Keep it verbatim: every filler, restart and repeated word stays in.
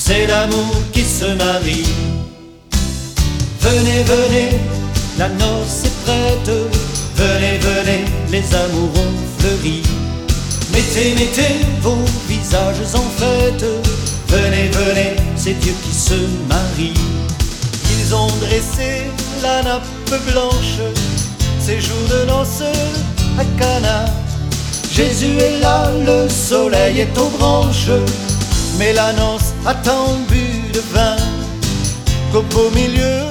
c'est l'amour qui se marie. Venez, venez, la noce est prête. Venez, venez, les amours ont fleuri. Mettez, mettez vos visages en fête. Venez, venez, c'est Dieu qui se marie. Ils ont dressé la nappe blanche, ces jours de noces à Cana. Jésus est là, le soleil est aux branches, mais la noce a tant bu de vin qu'au beau milieu